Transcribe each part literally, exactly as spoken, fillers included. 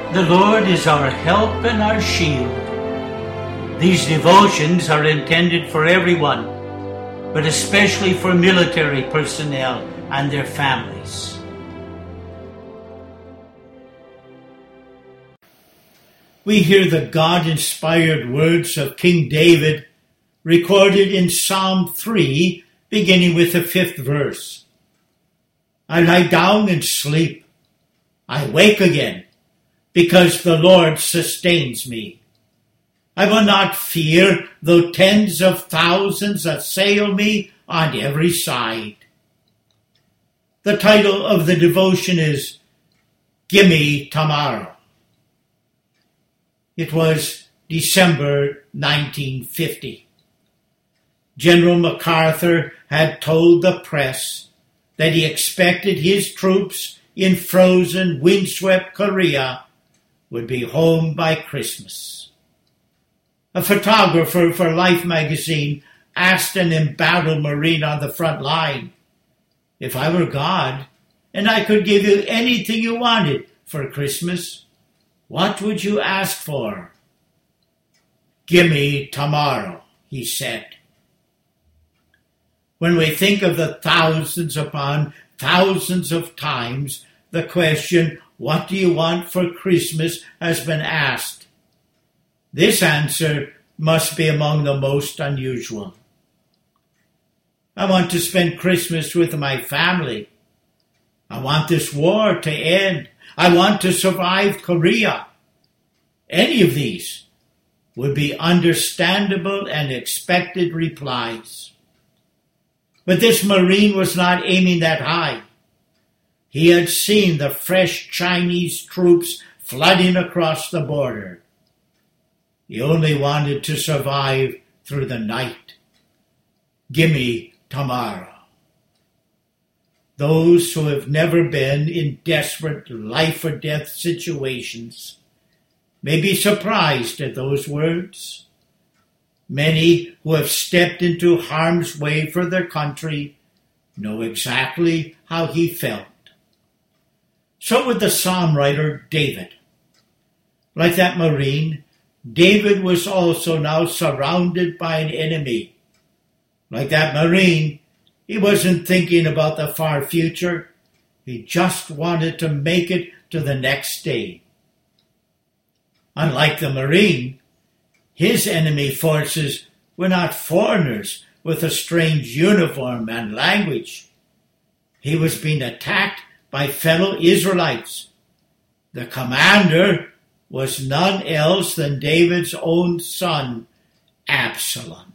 The Lord is our help and our shield. These devotions are intended for everyone, but especially for military personnel and their families. We hear the God-inspired words of King David recorded in Psalm three, beginning with the fifth verse. I lie down and sleep. I wake again, because the Lord sustains me. I will not fear, though tens of thousands assail me on every side. The title of the devotion is Gimme Tomorrow. It was December nineteen fifty. General MacArthur had told the press that he expected his troops in frozen, windswept Korea would be home by Christmas. A photographer for Life magazine asked an embattled Marine on the front line, "If I were God and I could give you anything you wanted for Christmas, what would you ask for?" "Gimme tomorrow," he said. When we think of the thousands upon thousands of times the question, "What do you want for Christmas?" has been asked, this answer must be among the most unusual. I want to spend Christmas with my family. I want this war to end. I want to survive Korea. Any of these would be understandable and expected replies. But this Marine was not aiming that high. He had seen the fresh Chinese troops flooding across the border. He only wanted to survive through the night. Gimme tomorrow. Those who have never been in desperate life-or-death situations may be surprised at those words. Many who have stepped into harm's way for their country know exactly how he felt. So would the psalm writer David. Like that Marine, David was also now surrounded by an enemy. Like that Marine, he wasn't thinking about the far future. He just wanted to make it to the next day. Unlike the Marine, his enemy forces were not foreigners with a strange uniform and language. He was being attacked by fellow Israelites. The commander was none else than David's own son, Absalom.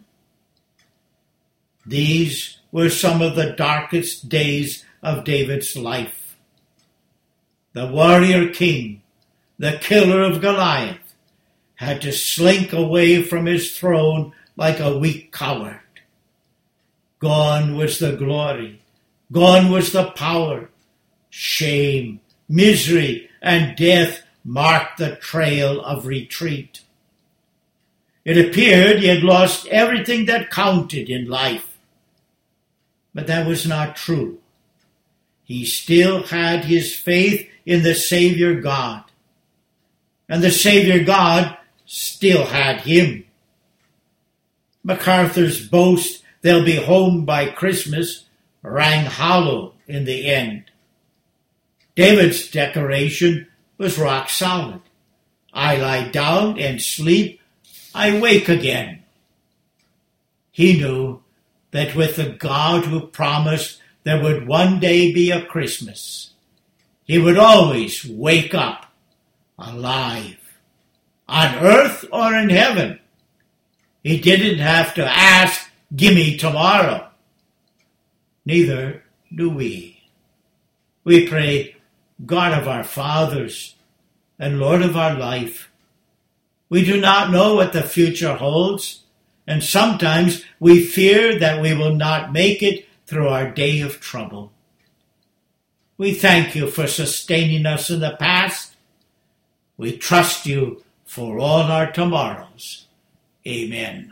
These were some of the darkest days of David's life. The warrior king, the killer of Goliath, had to slink away from his throne like a weak coward. Gone was the glory, gone was the power. Shame, misery, and death marked the trail of retreat. It appeared he had lost everything that counted in life. But that was not true. He still had his faith in the Savior God. And the Savior God still had him. MacArthur's boast, "They'll be home by Christmas," rang hollow in the end. David's declaration was rock solid. I lie down and sleep, I wake again. He knew that with the God who promised there would one day be a Christmas, he would always wake up alive, on earth or in heaven. He didn't have to ask, "Gimme tomorrow." Neither do we. We pray, God of our fathers and Lord of our life, we do not know what the future holds, and sometimes we fear that we will not make it through our day of trouble. We thank you for sustaining us in the past. We trust you for all our tomorrows. Amen.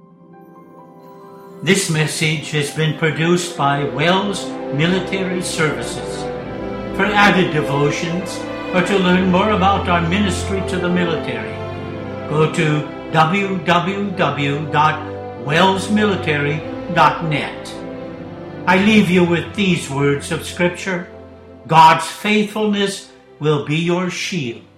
This message has been produced by Wells Military Services. For added devotions, or to learn more about our ministry to the military, go to w w w dot wells military dot net. I leave you with these words of Scripture. God's faithfulness will be your shield.